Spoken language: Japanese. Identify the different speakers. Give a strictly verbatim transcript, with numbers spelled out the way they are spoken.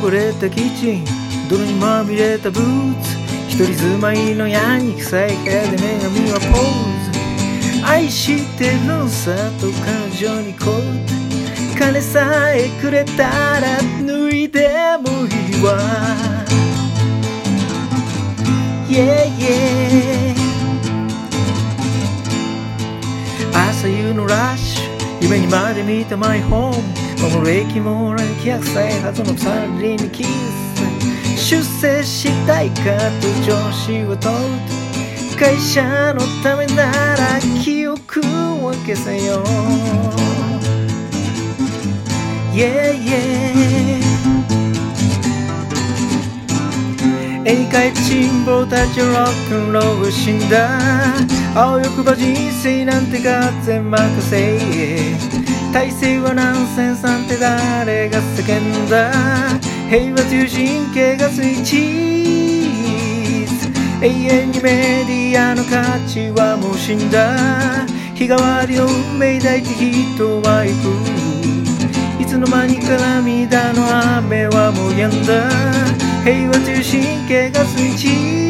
Speaker 1: 汚れたキッチン、泥にまみれたブーツ、一人住まいのやに臭い部屋で女神はポーズ。愛してるんさと彼女にこう、金さえくれたら脱いでもいいわ。 Yeah yeah。 朝夕のラッシュ、夢にまで見たマイホーム、守る駅もらにきゃくさいはずのサラリーにキス。出世したいかと上司を問うと、会社のためなら記憶を消せよ。 Yeah yeah。 絵に描いた辛抱たちのロックンロール死んだ。青欲ば人生なんてが全任せ、体制はナンセンスなんて誰が叫んだ。平和という神経がスイッチ、永遠にメディアの価値はもう死んだ。日替わりの運命抱いて人は行く、いつの間にか涙の雨はもう止んだ。平和という神経がスイッチ